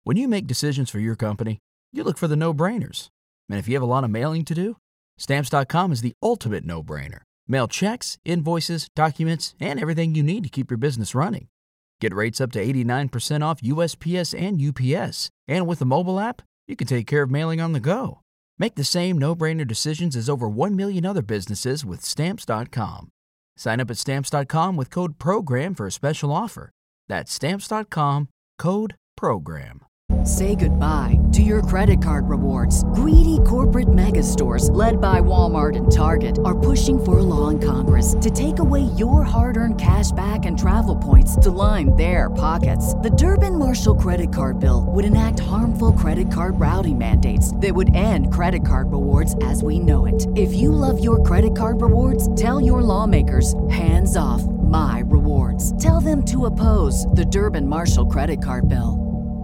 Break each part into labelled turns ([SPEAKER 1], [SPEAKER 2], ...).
[SPEAKER 1] When you make decisions for your company, you look for the no-brainers. And if you have a lot of mailing to do, Stamps.com is the ultimate no-brainer. Mail checks, invoices, documents, and everything you need to keep your business running. Get rates up to 89% off USPS and UPS. And with the mobile app, you can take care of mailing on the go. Make the same no-brainer decisions as over 1 million other businesses with Stamps.com. Sign up at Stamps.com with code PROGRAM for a special offer. That's Stamps.com, code PROGRAM.
[SPEAKER 2] Say goodbye to your credit card rewards. Greedy corporate mega stores, led by Walmart and Target, are pushing for a law in Congress to take away your hard-earned cash back and travel points to line their pockets. The Durbin-Marshall credit card bill would enact harmful credit card routing mandates that would end credit card rewards as we know it. If you love your credit card rewards, tell your lawmakers, hands off my rewards. Tell them to oppose the Durbin-Marshall credit card bill.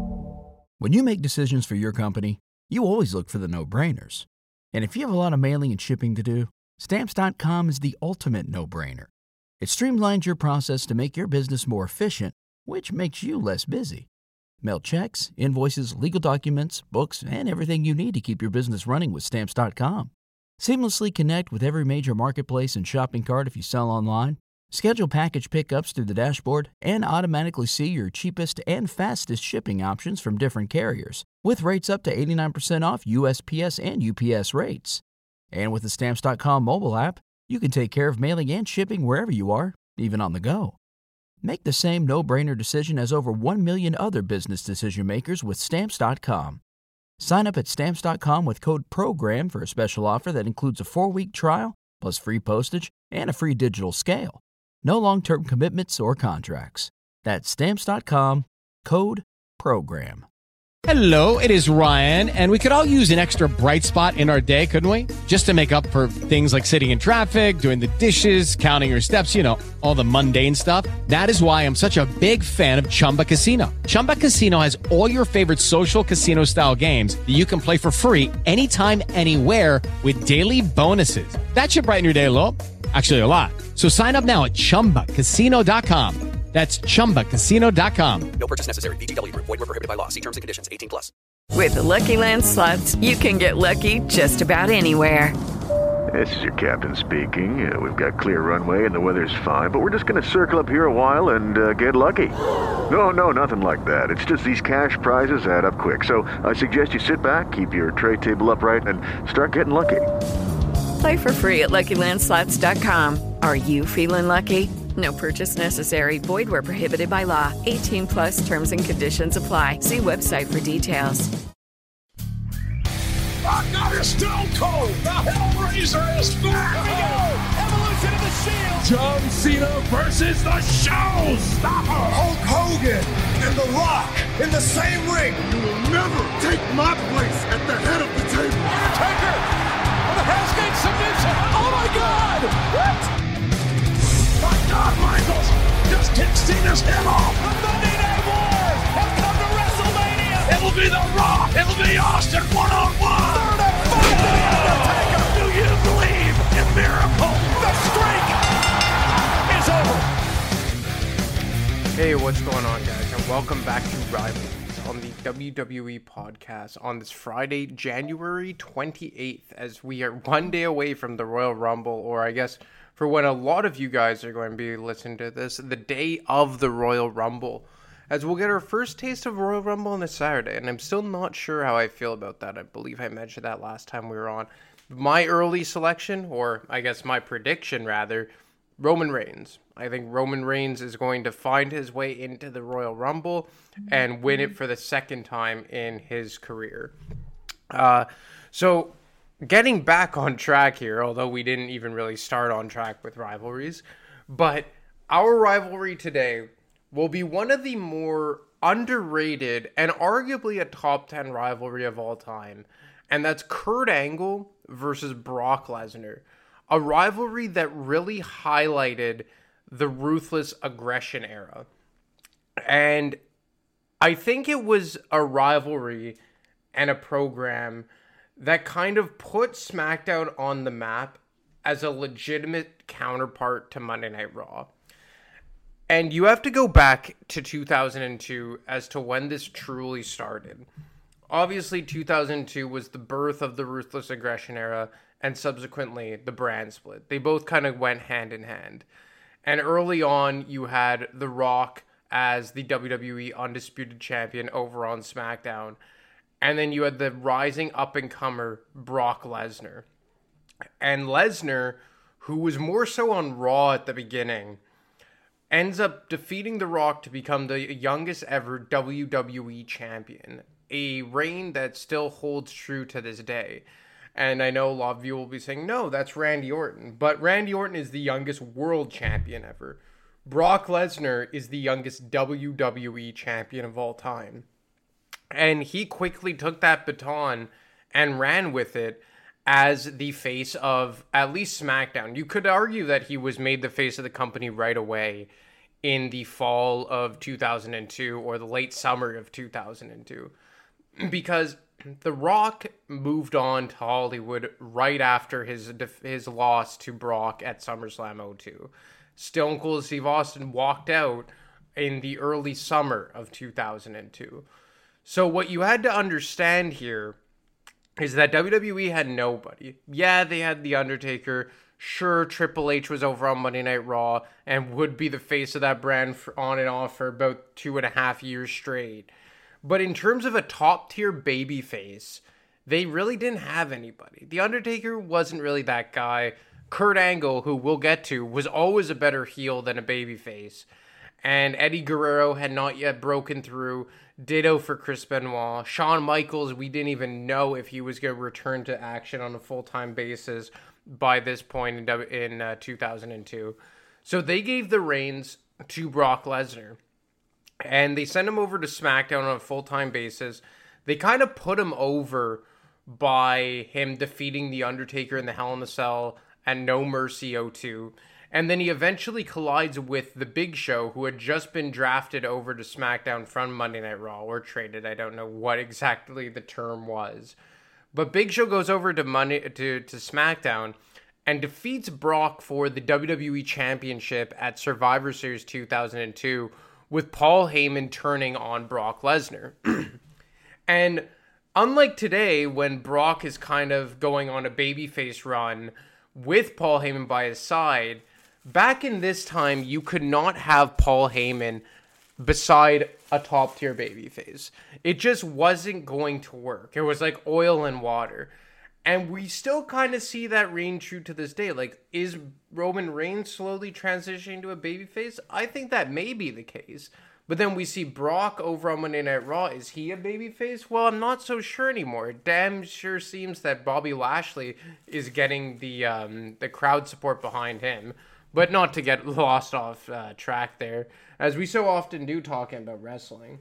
[SPEAKER 1] When you make decisions for your company, you always look for the no-brainers. And if you have a lot of mailing and shipping to do, Stamps.com is the ultimate no-brainer. It streamlines your process to make your business more efficient, which makes you less busy. Mail checks, invoices, legal documents, books, and everything you need to keep your business running with Stamps.com. Seamlessly connect with every major marketplace and shopping cart if you sell online. Schedule package pickups through the dashboard and automatically see your cheapest and fastest shipping options from different carriers, with rates up to 89% off USPS and UPS rates. And with the Stamps.com mobile app, you can take care of mailing and shipping wherever you are, even on the go. Make the same no-brainer decision as over 1 million other business decision makers with Stamps.com. Sign up at Stamps.com with code PROGRAM for a special offer that includes a 4-week trial, plus free postage and a free digital scale. No long-term commitments or contracts. That's Stamps.com, code PROGRAM.
[SPEAKER 3] Hello, it is Ryan, and we could all use an extra bright spot in our day, couldn't we? Just to make up for things like sitting in traffic, doing the dishes, counting your steps, all the mundane stuff. That is why I'm such a big fan of Chumba Casino. Chumba Casino has all your favorite social casino-style games that you can play for free anytime, anywhere with daily bonuses. That should brighten your day a little. Actually, a lot. So sign up now at ChumbaCasino.com. That's ChumbaCasino.com.
[SPEAKER 4] No purchase necessary. VGW Group. Void where prohibited by law. See terms and conditions. 18+.
[SPEAKER 5] With the Lucky Land Slots, you can get lucky just about anywhere.
[SPEAKER 6] This is your captain speaking. We've got clear runway and the weather's fine, but we're just going to circle up here a while and get lucky. No, nothing like that. It's just these cash prizes add up quick. So I suggest you sit back, keep your tray table upright, and start getting lucky.
[SPEAKER 5] Play for free at LuckyLandSlots.com. Are you feeling lucky? No purchase necessary. Void where prohibited by law. 18+ terms and conditions apply. See website for details.
[SPEAKER 7] Rock God is Stone Cold. The Hellraiser is back. Here we go. Evolution of the Shield. John Cena versus the Showstopper. Hulk Hogan and The Rock in the same ring. You will never take my place at the head of the table. Undertaker with a Hell's Gate submission. Oh my God! What? My God, Michaels just kicked Cena's head off. The Monday Night Wars have come to WrestleMania. It'll be The Rock. It'll be Austin one-on-one. Third and final, The Undertaker. Do you believe in miracles? The streak is over.
[SPEAKER 8] Hey, what's going on, guys? And welcome back to Rivalries on the WWE podcast on this Friday, January 28th, as we are one day away from the Royal Rumble, or I guess for when a lot of you guys are going to be listening to this, the day of the Royal Rumble, as we'll get our first taste of Royal Rumble on this Saturday, and I'm still not sure how I feel about that. I believe I mentioned that last time we were on. My early selection, or I guess my prediction rather, Roman Reigns. I think Roman Reigns is going to find his way into the Royal Rumble and win it for the second time in his career. So getting back on track here, although we didn't even really start on track with rivalries, but our rivalry today will be one of the more underrated and arguably a top 10 rivalry of all time, and that's Kurt Angle versus Brock Lesnar. A rivalry that really highlighted the ruthless aggression era. And I think it was a rivalry and a program that kind of put SmackDown on the map as a legitimate counterpart to Monday Night Raw. And you have to go back to 2002 as to when this truly started. Obviously, 2002 was the birth of the Ruthless Aggression era and subsequently the brand split. They both kind of went hand in hand. And early on, you had The Rock as the WWE Undisputed Champion over on SmackDown. And then you had the rising up-and-comer Brock Lesnar. And Lesnar, who was more so on Raw at the beginning, ends up defeating The Rock to become the youngest ever WWE champion, a reign that still holds true to this day. And I know a lot of you will be saying, no, that's Randy Orton. But Randy Orton is the youngest world champion ever. Brock Lesnar is the youngest WWE champion of all time. And he quickly took that baton and ran with it as the face of at least SmackDown. You could argue that he was made the face of the company right away in the fall of 2002 or the late summer of 2002. Because The Rock moved on to Hollywood right after his loss to Brock at SummerSlam 02. Stone Cold Steve Austin walked out in the early summer of 2002. So what you had to understand here is that WWE had nobody. Yeah, they had The Undertaker. Sure, Triple H was over on Monday Night Raw and would be the face of that brand on and off for about 2.5 years straight. But in terms of a top-tier babyface, they really didn't have anybody. The Undertaker wasn't really that guy. Kurt Angle, who we'll get to, was always a better heel than a babyface. And Eddie Guerrero had not yet broken through. Ditto for Chris Benoit. Shawn Michaels, we didn't even know if he was going to return to action on a full-time basis by this point in 2002. So they gave the reins to Brock Lesnar. And they sent him over to SmackDown on a full-time basis. They kind of put him over by him defeating The Undertaker in the Hell in a Cell and No Mercy 02. And then he eventually collides with The Big Show, who had just been drafted over to SmackDown from Monday Night Raw, or traded. I don't know what exactly the term was. But Big Show goes over to SmackDown and defeats Brock for the WWE Championship at Survivor Series 2002, with Paul Heyman turning on Brock Lesnar. And unlike today, when Brock is kind of going on a babyface run with Paul Heyman by his side, back in this time, you could not have Paul Heyman beside a top-tier babyface. It just wasn't going to work. It was like oil and water. And we still kind of see that reign true to this day. Like, is Roman Reigns slowly transitioning to a babyface? I think that may be the case. But then we see Brock over on Monday Night Raw. Is he a babyface? Well, I'm not so sure anymore. It damn sure seems that Bobby Lashley is getting the crowd support behind him. But not to get lost off track there, as we so often do talking about wrestling.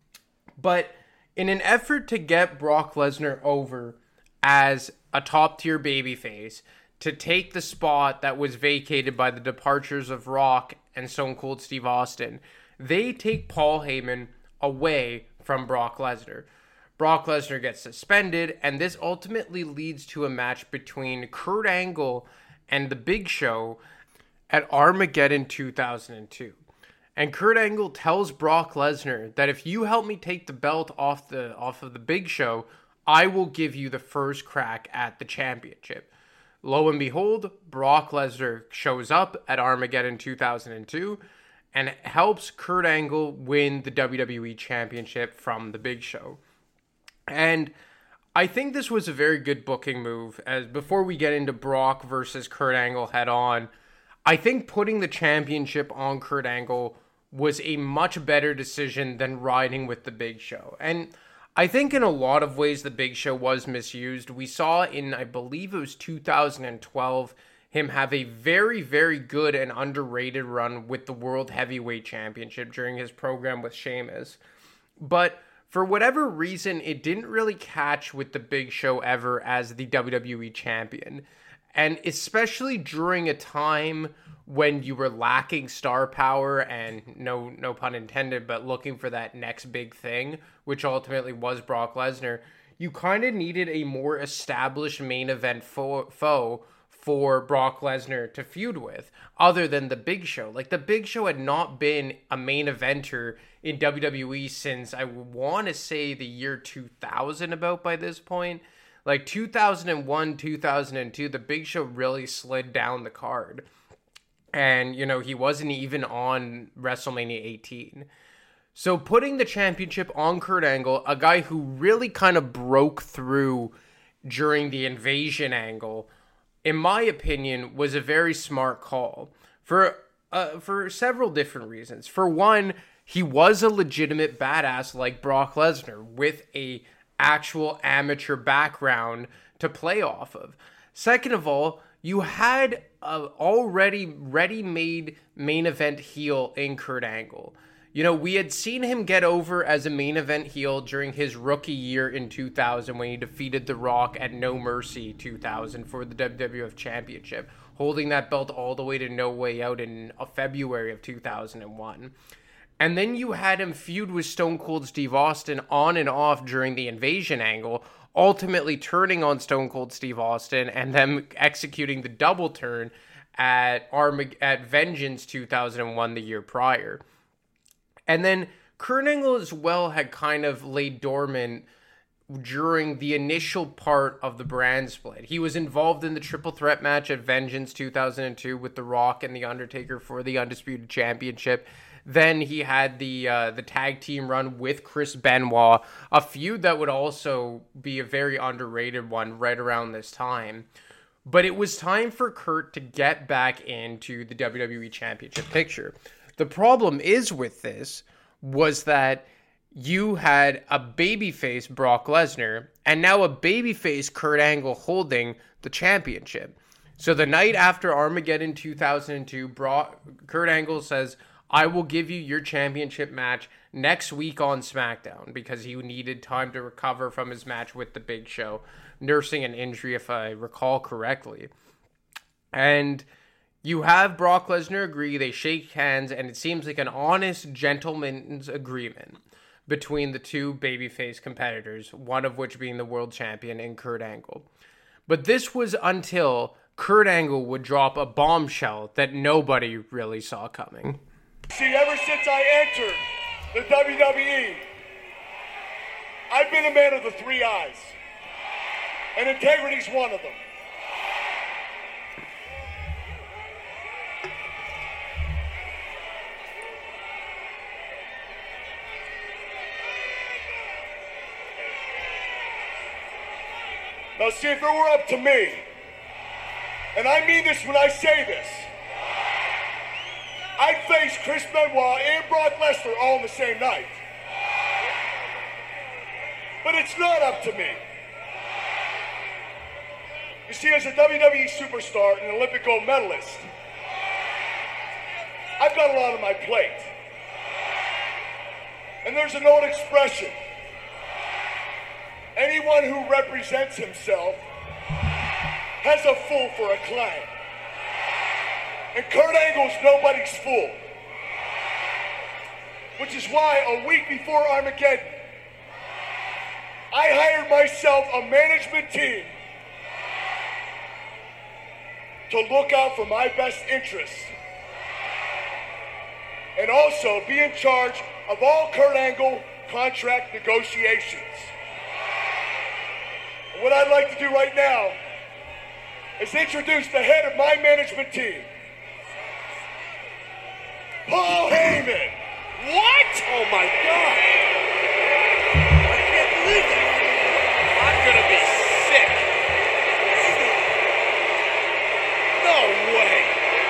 [SPEAKER 8] But in an effort to get Brock Lesnar over as a top-tier babyface, to take the spot that was vacated by the departures of Rock and Stone Cold Steve Austin, they take Paul Heyman away from Brock Lesnar. Brock Lesnar gets suspended, and this ultimately leads to a match between Kurt Angle and The Big Show at Armageddon 2002. And Kurt Angle tells Brock Lesnar that if you help me take the belt off of The Big Show, I will give you the first crack at the championship. Lo and behold, Brock Lesnar shows up at Armageddon 2002 and helps Kurt Angle win the WWE Championship from The Big Show. And I think this was a very good booking move. As before we get into Brock versus Kurt Angle head on, I think putting the championship on Kurt Angle was a much better decision than riding with The Big Show. And I think in a lot of ways The Big Show was misused. We saw in, I believe it was 2012, him have a very, very good and underrated run with the World Heavyweight Championship during his program with Sheamus. But for whatever reason, it didn't really catch with The Big Show ever as the WWE Champion. And especially during a time when you were lacking star power and no pun intended, but looking for that next big thing, which ultimately was Brock Lesnar, you kind of needed a more established main event foe for Brock Lesnar to feud with, other than the Big Show. Like, the Big Show had not been a main eventer in WWE since, I want to say, the year 2000 about by this point. Like, 2001, 2002, the Big Show really slid down the card. And, you know, he wasn't even on WrestleMania 18. So putting the championship on Kurt Angle, a guy who really kind of broke through during the Invasion angle, in my opinion, was a very smart call for several different reasons. For one, he was a legitimate badass like Brock Lesnar with a actual amateur background to play off of. Second of all, you had a already ready-made main event heel in Kurt Angle. You know, we had seen him get over as a main event heel during his rookie year in 2000 when he defeated The Rock at No Mercy 2000 for the WWF Championship, holding that belt all the way to No Way Out in February of 2001. And then you had him feud with Stone Cold Steve Austin on and off during the Invasion angle, ultimately turning on Stone Cold Steve Austin and then executing the double turn at Vengeance 2001 the year prior. And then Kurt Angle as well had kind of laid dormant during the initial part of the brand split. He was involved in the triple threat match at Vengeance 2002 with The Rock and The Undertaker for the Undisputed Championship. Then he had the tag team run with Chris Benoit, a feud that would also be a very underrated one right around this time. But it was time for Kurt to get back into the WWE Championship picture. The problem is with this was that you had a babyface Brock Lesnar and now a babyface Kurt Angle holding the championship. So the night after Armageddon 2002, Kurt Angle says, I will give you your championship match next week on SmackDown, because he needed time to recover from his match with the Big Show, nursing an injury if I recall correctly. And you have Brock Lesnar agree, they shake hands, and it seems like an honest gentleman's agreement between the two babyface competitors, one of which being the world champion in Kurt Angle. But this was until Kurt Angle would drop a bombshell that nobody really saw coming.
[SPEAKER 9] See, ever since I entered the WWE, I've been a man of the three eyes, and integrity's one of them. Now see, if it were up to me, and I mean this when I say this, I'd face Chris Benoit and Brock Lesnar all in the same night. But it's not up to me. You see, as a WWE superstar and Olympic gold medalist, I've got a lot on my plate. And there's an old expression. Anyone who represents himself has a fool for a clown. And Kurt Angle's nobody's fool. Which is why a week before Armageddon, I hired myself a management team to look out for my best interests and also be in charge of all Kurt Angle contract negotiations. And what I'd like to do right now is introduce the head of my management team, Paul Heyman.
[SPEAKER 7] What? Oh my God. I can't believe it. I'm gonna be sick. No way.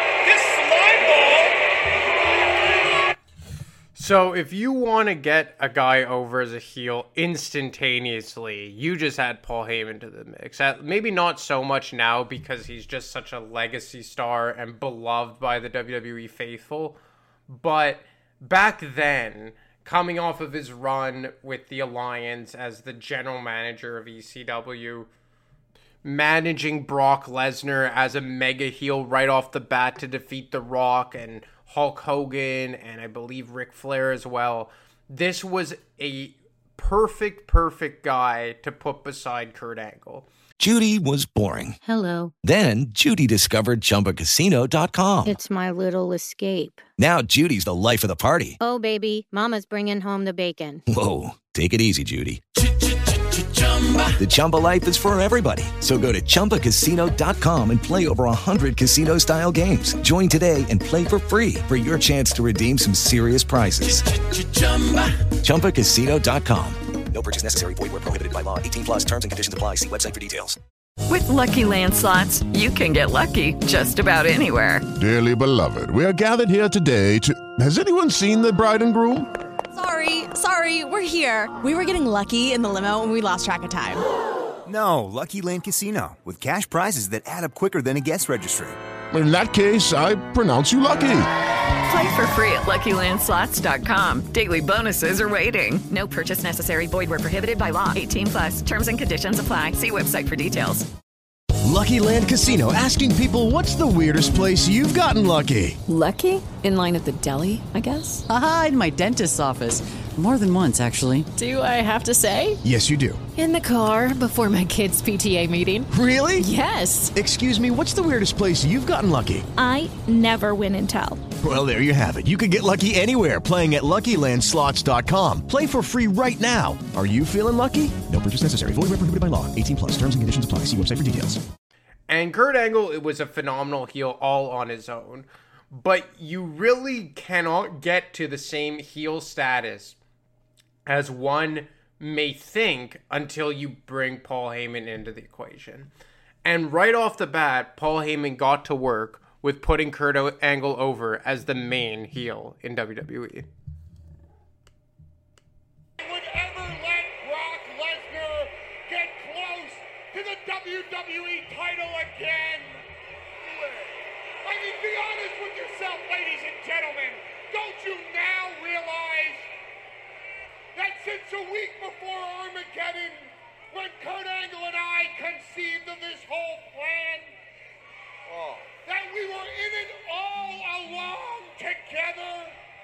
[SPEAKER 7] This slime ball.
[SPEAKER 8] So if you want to get a guy over as a heel instantaneously, you just add Paul Heyman to the mix. Maybe not so much now because he's just such a legacy star and beloved by the WWE faithful. But back then, coming off of his run with the Alliance as the general manager of ECW, managing Brock Lesnar as a mega heel right off the bat to defeat The Rock and Hulk Hogan and I believe Ric Flair as well, this was a perfect guy to put beside Kurt Angle.
[SPEAKER 10] Judy was boring.
[SPEAKER 11] Hello.
[SPEAKER 10] Then Judy discovered ChumbaCasino.com.
[SPEAKER 11] It's my little escape.
[SPEAKER 10] Now Judy's the life of the party.
[SPEAKER 11] Oh, baby, mama's bringing home the bacon.
[SPEAKER 10] Whoa, take it easy, Judy. The Chumba life is for everybody. So go to ChumbaCasino.com and play over 100 casino-style games. Join today and play for free for your chance to redeem some serious prizes. ChumbaCasino.com. No purchase necessary. Void where prohibited by law. 18 plus terms and conditions apply. See website for details.
[SPEAKER 5] With Lucky Land Slots, you can get lucky just about anywhere.
[SPEAKER 7] Dearly beloved, we are gathered here today to... Has anyone seen the bride and groom?
[SPEAKER 12] Sorry, we're here. We were getting lucky in the limo and we lost track of time.
[SPEAKER 13] No, Lucky Land Casino, with cash prizes that add up quicker than a guest registry.
[SPEAKER 7] In that case, I pronounce you lucky.
[SPEAKER 5] Play for free at LuckyLandSlots.com. Daily bonuses are waiting. No purchase necessary. Void where prohibited by law. 18 plus. Terms and conditions apply. See website for details.
[SPEAKER 14] Lucky Land Casino, asking people, what's the weirdest place you've gotten lucky?
[SPEAKER 15] Lucky? In line at the deli, I guess?
[SPEAKER 16] Aha, in my dentist's office. More than once, actually.
[SPEAKER 12] Do I have to say?
[SPEAKER 14] Yes, you do.
[SPEAKER 12] In the car before my kids' PTA meeting.
[SPEAKER 14] Really?
[SPEAKER 12] Yes.
[SPEAKER 14] Excuse me, what's the weirdest place you've gotten lucky?
[SPEAKER 17] I never win and tell.
[SPEAKER 14] Well, there you have it. You can get lucky anywhere, playing at LuckyLandSlots.com. Play for free right now. Are you feeling lucky? No purchase necessary. Void where prohibited by law. 18 plus. Terms and conditions apply. See website for details.
[SPEAKER 8] And Kurt Angle, it was a phenomenal heel all on his own. But you really cannot get to the same heel status as one may think until you bring Paul Heyman into the equation. And right off the bat, Paul Heyman got to work with putting Kurt Angle over as the main heel in WWE.
[SPEAKER 9] Would ever let Brock Lesnar get close to the WWE title again? I mean, be honest with yourself, ladies and gentlemen. Don't you now realize that since a week before Armageddon, when Kurt Angle and I conceived of this whole plan, that we were in it all along together?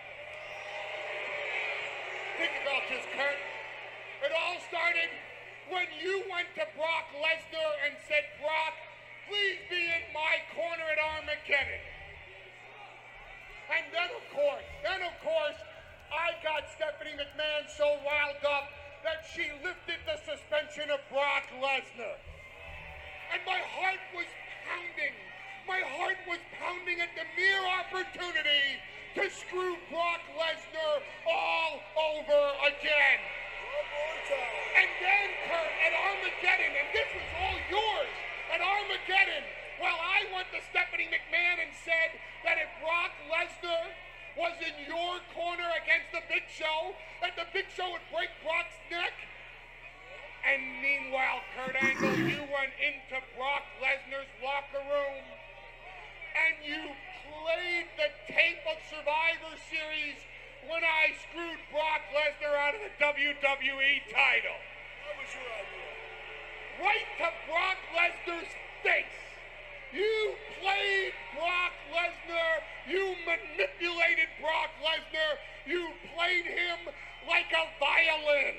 [SPEAKER 9] Think about this, Kurt. It all started when you went to Brock Lesnar and said, Brock, please be in my corner at Armageddon. And then of course, I got Stephanie McMahon so riled up that she lifted the suspension of Brock Lesnar. And my heart was pounding. My heart was pounding at the mere opportunity to screw Brock Lesnar all over again. And then, Kurt, at Armageddon, and this was all yours, at Armageddon, well, I went to Stephanie McMahon and said that if Brock Lesnar was in your corner against the Big Show, that the Big Show would break Brock's neck. And meanwhile, Kurt Angle, you went into Brock Lesnar's locker room and you played the tape of Survivor Series when I screwed Brock Lesnar out of the WWE title. That was your idea. Right to Brock Lesnar's face. You played Brock Lesnar. You manipulated Brock Lesnar. You played him like a violin.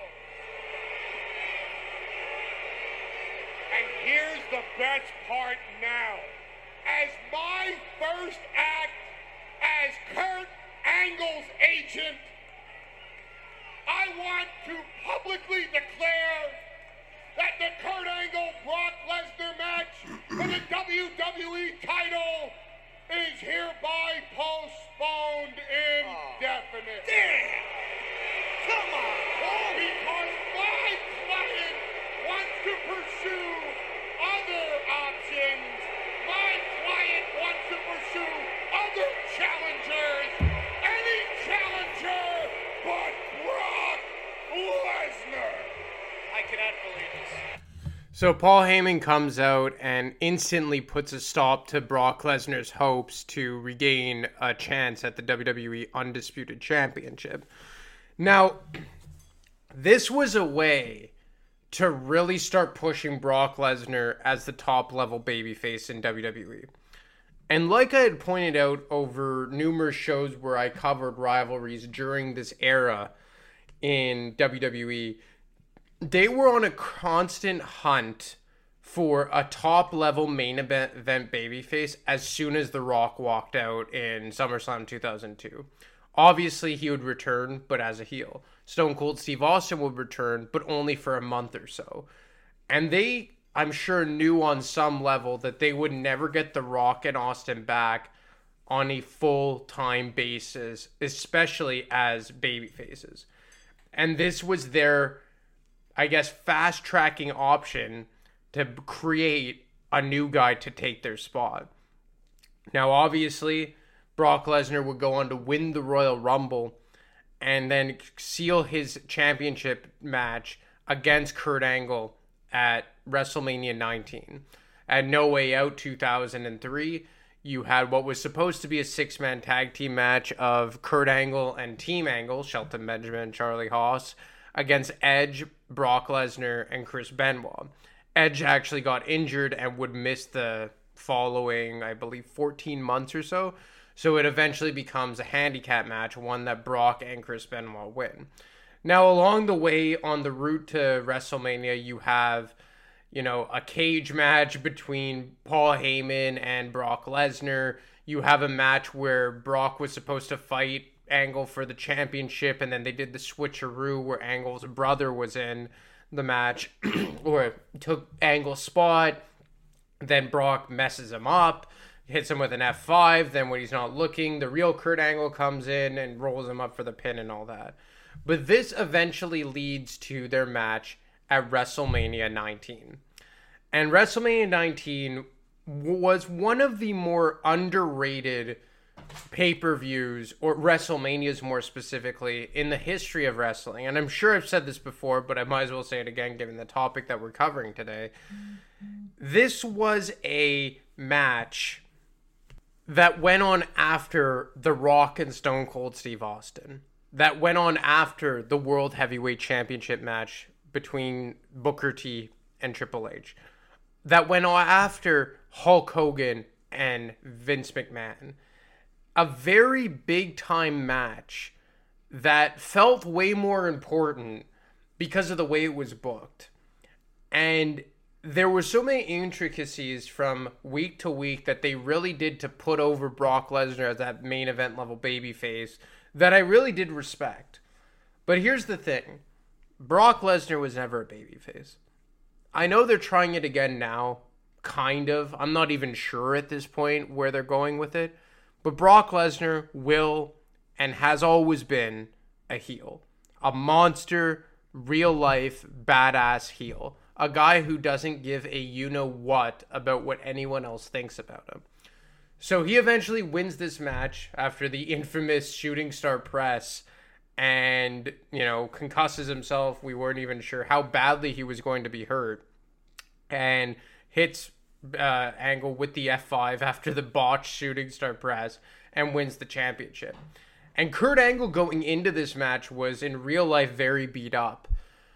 [SPEAKER 9] And here's the best part now. As my first act as Kurt Angle's agent, I want to publicly declare that the Kurt Angle-Brock Lesnar match for the WWE title is hereby postponed indefinitely. Damn! Come on, Paul! Because my client wants to pursue other options. My client wants to pursue other challengers. Any challenger but Brock Lesnar. I cannot believe this.
[SPEAKER 8] So Paul Heyman comes out and instantly puts a stop to Brock Lesnar's hopes to regain a chance at the WWE Undisputed Championship. Now, this was a way to really start pushing Brock Lesnar as the top-level babyface in WWE. And like I had pointed out over numerous shows where I covered rivalries during this era in WWE, they were on a constant hunt for a top-level main event babyface as soon as The Rock walked out in SummerSlam 2002. Obviously, he would return, but as a heel. Stone Cold Steve Austin would return, but only for a month or so. And they, I'm sure, knew on some level that they would never get The Rock and Austin back on a full-time basis, especially as babyfaces. And this was their, I guess, fast-tracking option to create a new guy to take their spot. Now, obviously, Brock Lesnar would go on to win the Royal Rumble and then seal his championship match against Kurt Angle at WrestleMania 19. At No Way Out 2003, you had what was supposed to be a six-man tag team match of Kurt Angle and Team Angle, Shelton Benjamin, Charlie Haas, against Edge, Brock Lesnar, and Chris Benoit. Edge actually got injured and would miss the following, I believe, 14 months or so. So it eventually becomes a handicap match, one that Brock and Chris Benoit win. Now, along the way, on the route to WrestleMania, you have, a cage match between Paul Heyman and Brock Lesnar. You have a match where Brock was supposed to fight Angle for the championship, and then they did the switcheroo where Angle's brother was in the match, or took Angle's spot. Then Brock messes him up, hits him with an F5. Then when he's not looking, the real Kurt Angle comes in and rolls him up for the pin and all that. But this eventually leads to their match at WrestleMania 19. And WrestleMania 19 was one of the more underrated pay-per-views, or WrestleManias more specifically, in the history of wrestling. And I'm sure I've said this before, but I might as well say it again given the topic that we're covering today. This was a match that went on after The Rock and Stone Cold Steve Austin. That went on after the World Heavyweight Championship match between Booker T and Triple H. That went on after Hulk Hogan and Vince McMahon. A very big time match that felt way more important because of the way it was booked. And there were so many intricacies from week to week that they really did to put over Brock Lesnar as that main event level babyface that I really did respect. But here's the thing. Brock Lesnar was never a babyface. I know they're trying it again now, kind of. I'm not even sure at this point where they're going with it. But Brock Lesnar will and has always been a heel. A monster, real-life, badass heel. A guy who doesn't give a you-know-what about what anyone else thinks about him. So he eventually wins this match after the infamous shooting star press and, concusses himself. We weren't even sure how badly he was going to be hurt. And hits Angle with the F5 after the botched shooting star press and wins the championship. And Kurt Angle going into this match was in real life very beat up.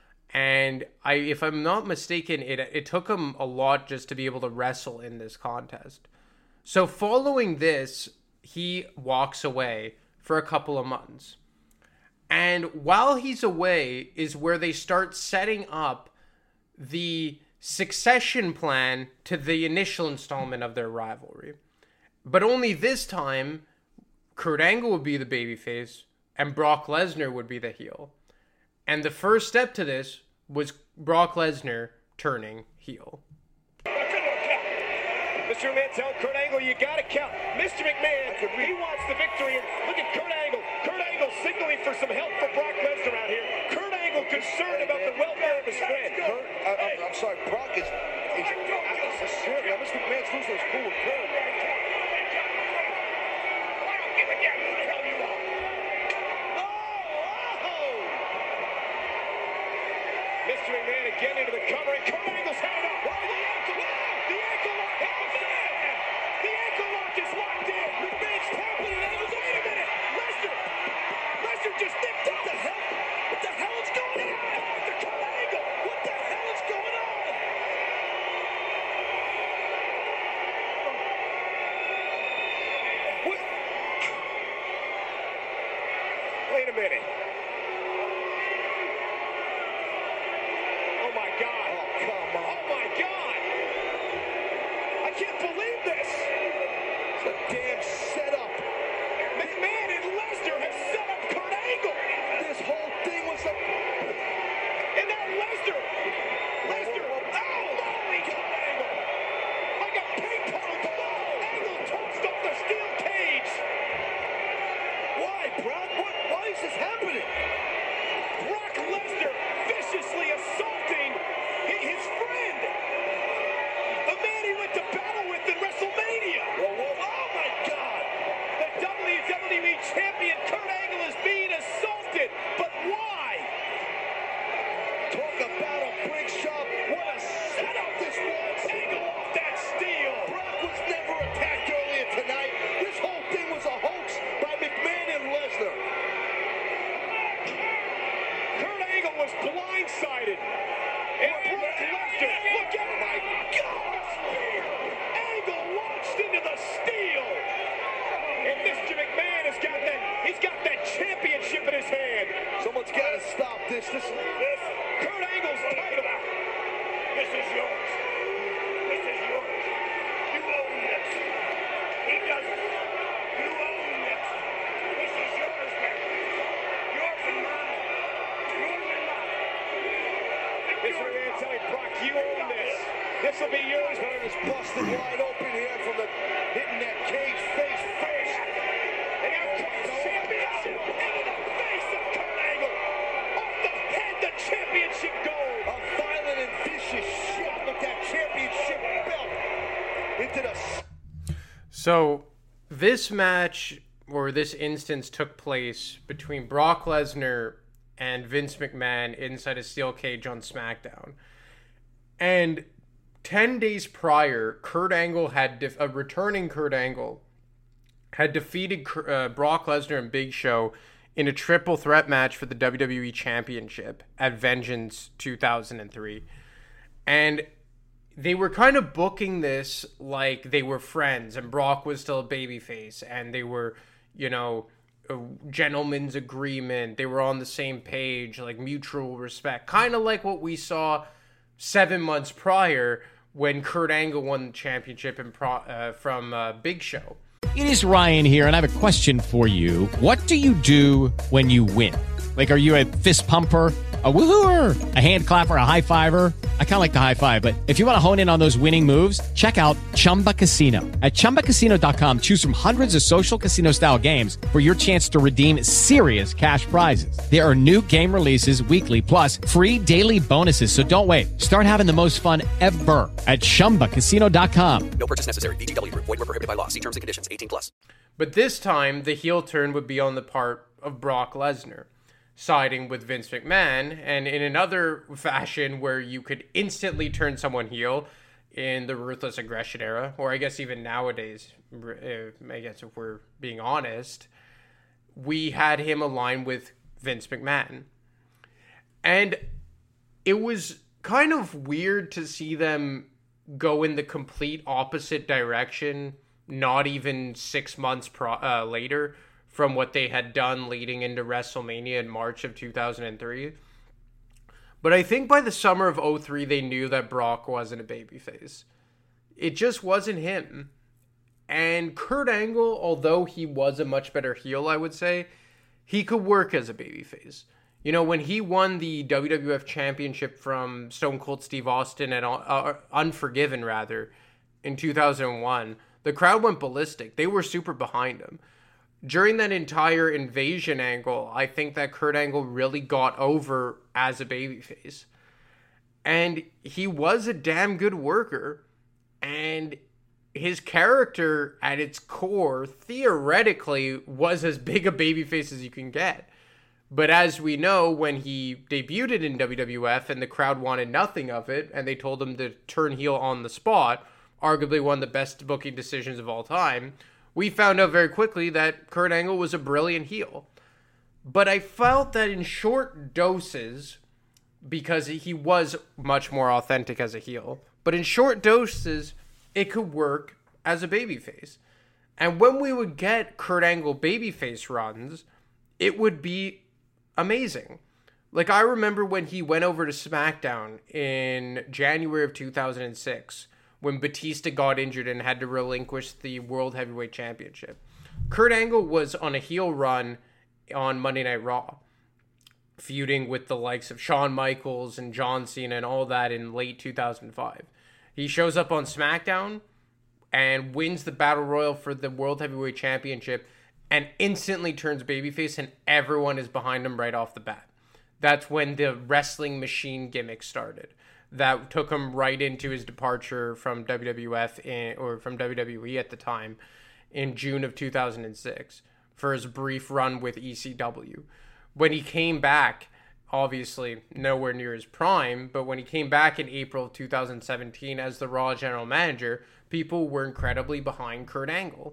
[SPEAKER 8] And if I'm not mistaken, it took him a lot just to be able to wrestle in this contest. So following this, he walks away for a couple of months. And while he's away is where they start setting up the succession plan to the initial installment of their rivalry. But only this time, Kurt Angle would be the babyface and Brock Lesnar would be the heel. And the first step to this was Brock Lesnar turning heel.
[SPEAKER 18] Mr. McMahon telling Kurt Angle, you gotta count. Mr. McMahon, he wants the victory. And look at Kurt Angle. Kurt Angle signaling for some help for Brock Lesnar out here. Kurt Angle concerned about the welfare of his friend.
[SPEAKER 19] I'm sorry, Brock is unnecessary. Mr. McMahon's losing his cool with Kurt.
[SPEAKER 18] Mr. McMahon again into the cover, and Kurt Angle's headed up. Oh, the ankle lock! The ankle lock is locked in. McMahon's tapping it. Wait a minute! Lesnar just nipped. What the hell? What the hell is going on? The Kurt Angle. What the hell is going on? What? Wait a minute. Oh my God. Oh, come on. Oh my God. This is yours. This is yours. You own this. He doesn't. You own this. This is yours, baby. Yours and mine. Yours and mine.
[SPEAKER 19] This is Anthony Brock. You own this. This will be yours, but it was busted wide open here from the hitting that cage face first. And now comes championship into the face of Kurt Angle. Off the head, the championship gold. A violent and vicious shot with that championship belt into the...
[SPEAKER 8] So this match, or this instance, took place between Brock Lesnar and Vince McMahon inside a steel cage on SmackDown. And 10 days prior, Kurt Angle had returning Kurt Angle had defeated Brock Lesnar and Big Show in a triple threat match for the WWE Championship at Vengeance 2003. And they were kind of booking this like they were friends, and Brock was still a babyface, and they were, you know, a gentleman's agreement. They were on the same page, like mutual respect. Kind of like what we saw 7 months prior when Kurt Angle won the championship from Big Show.
[SPEAKER 3] It is Ryan here, and I have a question for you. What do you do when you win? Like, are you a fist pumper, a woohooer, a hand clapper, a high fiver? I kind of like the high five, but if you want to hone in on those winning moves, check out Chumba Casino. At ChumbaCasino.com, choose from hundreds of social casino-style games for your chance to redeem serious cash prizes. There are new game releases weekly, plus free daily bonuses, so don't wait. Start having the most fun ever at ChumbaCasino.com.
[SPEAKER 4] No purchase necessary. VGW Group. Void where prohibited by law. See terms and conditions. 18+.
[SPEAKER 8] But this time, the heel turn would be on the part of Brock Lesnar, siding with Vince McMahon, and in another fashion where you could instantly turn someone heel in the Ruthless Aggression era, or I guess even nowadays, I guess if we're being honest, we had him align with Vince McMahon. And it was kind of weird to see them go in the complete opposite direction, not even 6 months later, from what they had done leading into WrestleMania in March of 2003. But I think by the summer of 03, they knew that Brock wasn't a babyface. It just wasn't him. And Kurt Angle, although he was a much better heel, I would say, he could work as a babyface. You know, when he won the WWF Championship from Stone Cold Steve Austin at Unforgiven, rather, in 2001, the crowd went ballistic. They were super behind him. During that entire invasion angle, I think that Kurt Angle really got over as a babyface. And he was a damn good worker. And his character, at its core, theoretically, was as big a babyface as you can get. But as we know, when he debuted in WWF and the crowd wanted nothing of it, and they told him to turn heel on the spot, arguably one of the best booking decisions of all time, we found out very quickly that Kurt Angle was a brilliant heel. But I felt that in short doses, because he was much more authentic as a heel, but in short doses, it could work as a babyface. And when we would get Kurt Angle babyface runs, it would be amazing. Like, I remember when he went over to SmackDown in January of 2006, when Batista got injured and had to relinquish the World Heavyweight Championship. Kurt Angle was on a heel run on Monday Night Raw, feuding with the likes of Shawn Michaels and John Cena and all that in late 2005. He shows up on SmackDown and wins the Battle Royal for the World Heavyweight Championship and instantly turns babyface, and everyone is behind him right off the bat. That's when the wrestling machine gimmick started. That took him right into his departure from WWF or from WWE at the time in June of 2006 for his brief run with ECW. When he came back, obviously nowhere near his prime, but when he came back in April of 2017 as the Raw general manager, people were incredibly behind Kurt Angle.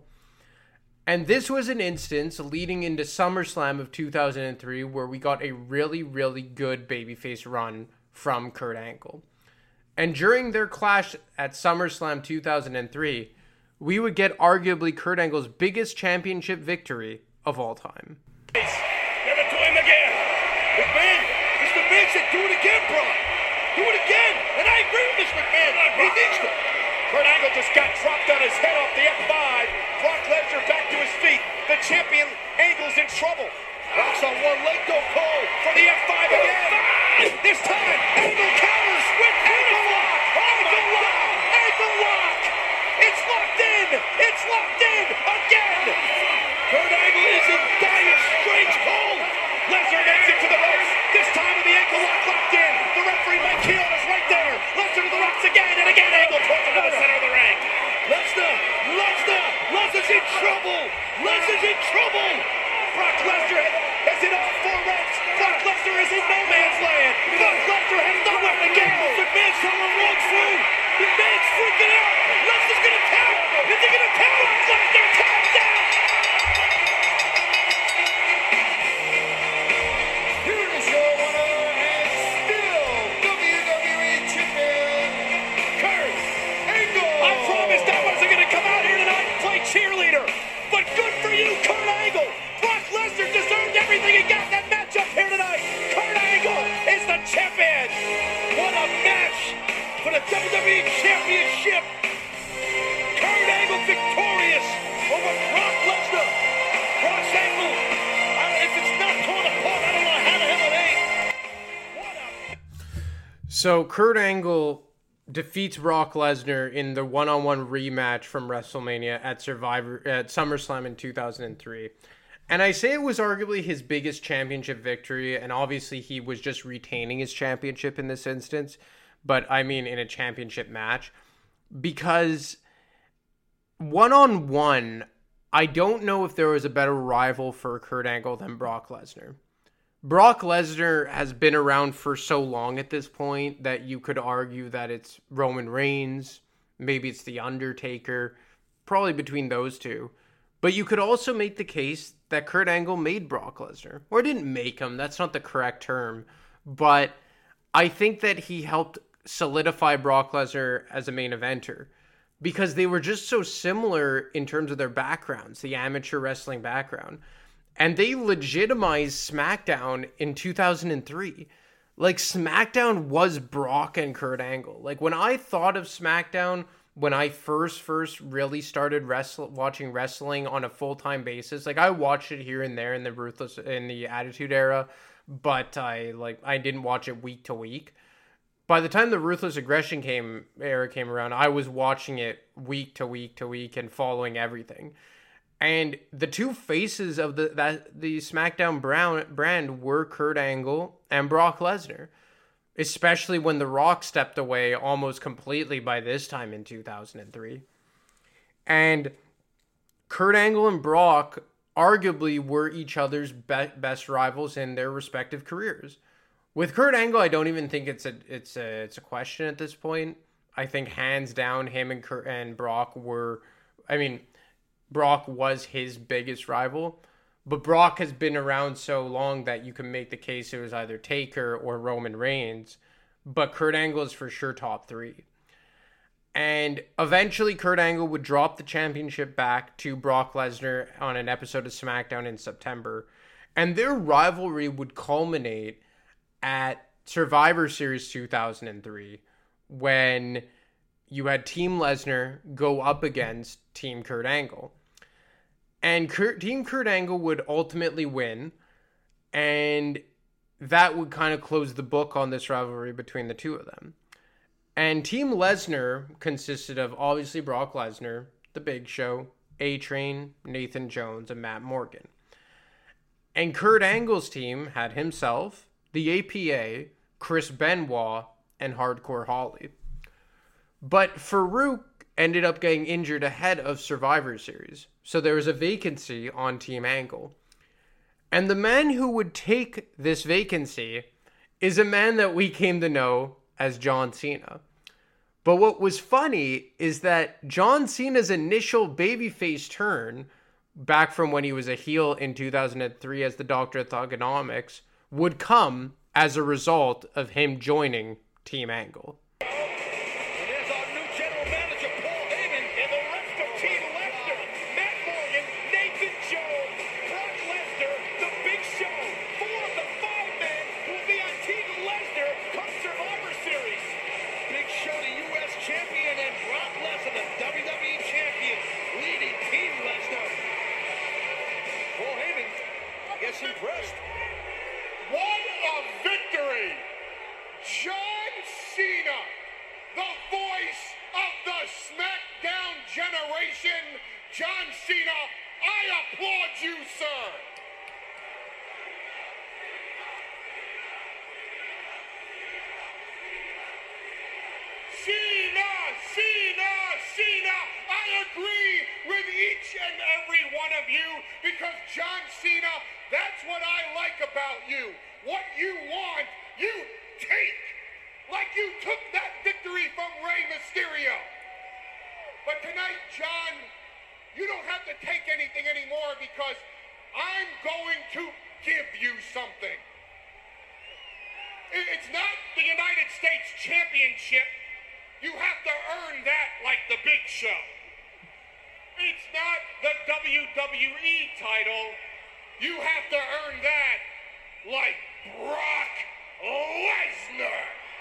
[SPEAKER 8] And this was an instance leading into SummerSlam of 2003 where we got a really, really good babyface run from Kurt Angle. And during their clash at SummerSlam 2003, we would get arguably Kurt Angle's biggest championship victory of all time.
[SPEAKER 18] Give it to him again. McMahon, Mr. Vince said, do it again, bro.
[SPEAKER 19] Do it again. And I agree with Mr. McMahon. He needs to. Kurt Angle just got dropped on his head off the F5. Brock Lesnar back to his feet. The champion Angle's in trouble. Rocks on one leg, go Cole for the F5 again. This time, Angle counters with ankle lock. Ankle lock. Ankle lock. It's locked in. It's locked in again. Kurt Angle is in dire straits. Cole. Lesnar makes it to the ropes. This time with the ankle lock locked in. The referee Mike Keown is right there. Lesnar to the ropes again and again. Angle pulls him to the center of the ring. Lesnar's in trouble. Lesnar's in trouble. Brock Lesnar has hit all 4 reps. Brock Lesnar is in no man's land. Brock Lesnar has nowhere to go. McMahon's coming wrong through. McMahon's freaking out. Lesnar's going to count. Is he going to count? Lesnar taps out. Here is your winner and still WWE Champion, Kurt Angle. I promised I wasn't going to come out here tonight and play cheerleader. But good for you, Kurt Angle. Brock Lesnar deserved everything he got in that matchup here tonight. Kurt Angle is the champion. What a match for the WWE Championship. Kurt Angle victorious over Brock Lesnar. Brock Angle, if it's not torn apart, I don't know how the hell it ain't.
[SPEAKER 8] So Kurt Angle defeats Brock Lesnar in the one-on-one rematch from WrestleMania at SummerSlam in 2003. And I say it was arguably his biggest championship victory, and obviously he was just retaining his championship in this instance, but I mean in a championship match, because one-on-one, I don't know if there was a better rival for Kurt Angle than Brock Lesnar. Brock Lesnar has been around for so long at this point that you could argue that it's Roman Reigns, maybe it's The Undertaker, probably between those two. But you could also make the case that Kurt Angle made Brock Lesnar. Or didn't make him, that's not the correct term. But I think that he helped solidify Brock Lesnar as a main eventer. Because they were just so similar in terms of their backgrounds, the amateur wrestling background. And they legitimized SmackDown in 2003. Like, SmackDown was Brock and Kurt Angle. Like, when I thought of SmackDown, when I first really started watching wrestling on a full-time basis, like, I watched it here and there in the Attitude Era, but I didn't watch it week to week. By the time the Ruthless Aggression era came around, I was watching it week to week to week and following everything. And the two faces of the SmackDown brand were Kurt Angle and Brock Lesnar, especially when The Rock stepped away almost completely by this time in 2003. And Kurt Angle and Brock arguably were each other's best rivals in their respective careers. With Kurt Angle, I don't even think it's a question at this point. I think hands down, him and Brock were, Brock was his biggest rival, but Brock has been around so long that you can make the case it was either Taker or Roman Reigns, but Kurt Angle is for sure top 3. And eventually Kurt Angle would drop the championship back to Brock Lesnar on an episode of SmackDown in September, and their rivalry would culminate at Survivor Series 2003 when you had Team Lesnar go up against Team Kurt Angle. And Team Kurt Angle would ultimately win, and that would kind of close the book on this rivalry between the two of them. And Team Lesnar consisted of, obviously, Brock Lesnar, The Big Show, A-Train, Nathan Jones, and Matt Morgan. And Kurt Angle's team had himself, the APA, Chris Benoit, and Hardcore Holly. But Farouk ended up getting injured ahead of Survivor Series, so there was a vacancy on Team Angle. And the man who would take this vacancy is a man that we came to know as John Cena. But what was funny is that John Cena's initial babyface turn, back from when he was a heel in 2003 as the Doctor of Thuganomics, would come as a result of him joining Team Angle.
[SPEAKER 19] Survivor Series.
[SPEAKER 9] Cena, the voice of the SmackDown generation. John Cena, I applaud you, sir. Cena, I agree with each and every one of you because John Cena, that's what I like about you. What you want, you take. Like you took that victory from Rey Mysterio. But tonight, John, you don't have to take anything anymore because I'm going to give you something. It's not the United States Championship. You have to earn that like the Big Show. It's not the WWE title. You have to earn that like Brock Lesnar.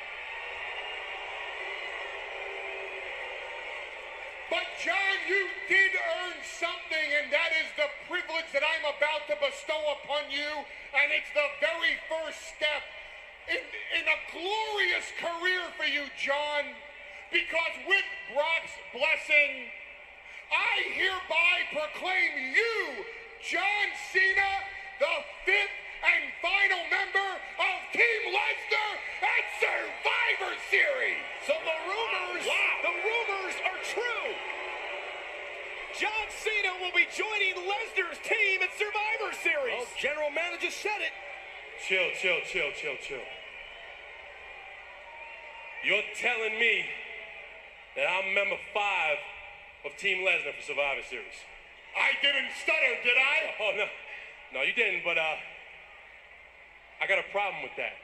[SPEAKER 9] But John, you did earn something, and that is the privilege that I'm about to bestow upon you, and it's the very first step in a glorious career for you, John. Because with Brock's blessing, I hereby proclaim you, John Cena, the 5th and final member of Team Lesnar at Survivor Series.
[SPEAKER 19] So the rumors are true. John Cena will be joining Lesnar's team at Survivor Series. Oh, General Manager said it.
[SPEAKER 20] Chill. You're telling me that I'm member 5 of Team Lesnar for Survivor Series.
[SPEAKER 9] I didn't stutter, did I?
[SPEAKER 20] Oh, no, you didn't, but I got a problem with that.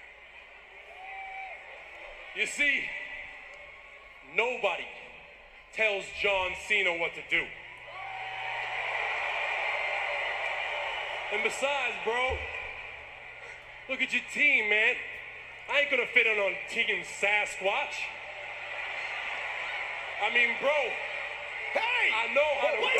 [SPEAKER 20] You see, nobody tells John Cena what to do. And besides, bro, look at your team, man. I ain't gonna fit in on Team Sasquatch. I mean, bro.
[SPEAKER 19] Hey!
[SPEAKER 20] I know how to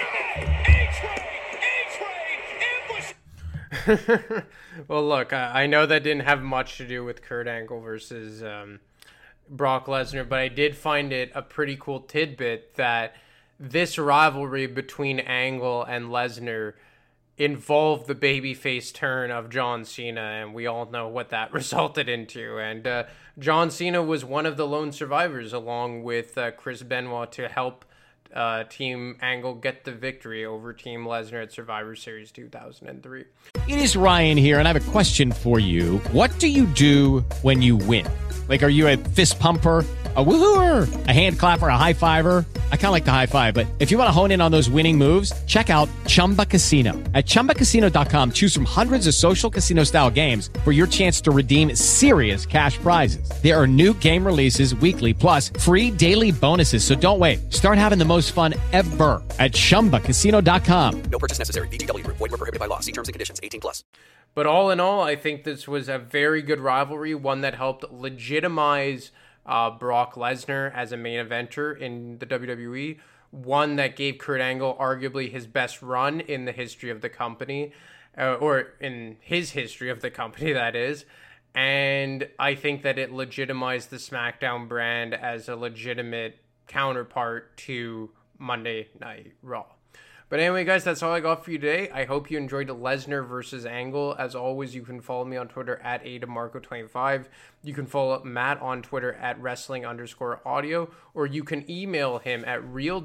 [SPEAKER 19] A-Train! Ambush!
[SPEAKER 8] Well, look, I know that didn't have much to do with Kurt Angle versus Brock Lesnar, but I did find it a pretty cool tidbit that this rivalry between Angle and Lesnar involved the babyface turn of John Cena, and we all know what that resulted into. And John Cena was one of the lone survivors, along with Chris Benoit, to help Team Angle get the victory over Team Lesnar at Survivor Series 2003.
[SPEAKER 3] It is Ryan here, and I have a question for you. What do you do when you win? Like, are you a fist pumper, a woohooer, a hand clapper, a high fiver? I kind of like the high five, but if you want to hone in on those winning moves, check out Chumba Casino. At ChumbaCasino.com, choose from hundreds of social casino-style games for your chance to redeem serious cash prizes. There are new game releases weekly, plus free daily bonuses, so don't wait. Start having the most fun ever at ChumbaCasino.com.
[SPEAKER 4] No purchase necessary. VGW. Void where prohibited by law. See terms and conditions. 18+.
[SPEAKER 8] But all in all, I think this was a very good rivalry, one that helped legitimize Brock Lesnar as a main eventer in the WWE, one that gave Kurt Angle arguably his best run in the history of the company, or in his history of the company, that is. And I think that it legitimized the SmackDown brand as a legitimate counterpart to Monday Night Raw. But anyway, guys, that's all I got for you today. I hope you enjoyed Lesnar versus Angle. As always, you can follow me on Twitter at ADamarco25. You can follow Matt on Twitter at wrestling_audio, or you can email him at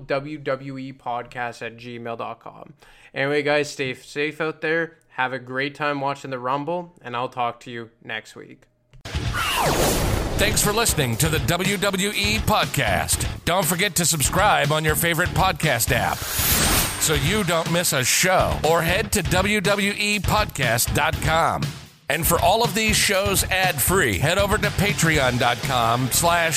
[SPEAKER 8] realwwepodcast@gmail.com. Anyway, guys, stay safe out there. Have a great time watching the Rumble, and I'll talk to you next week.
[SPEAKER 21] Thanks for listening to the WWE Podcast. Don't forget to subscribe on your favorite podcast app so you don't miss a show, or head to WWEpodcast.com. And for all of these shows ad-free, head over to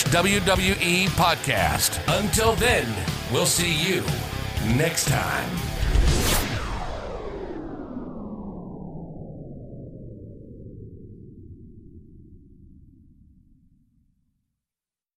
[SPEAKER 21] patreon.com/WWE Podcast. Until then, we'll see you next time.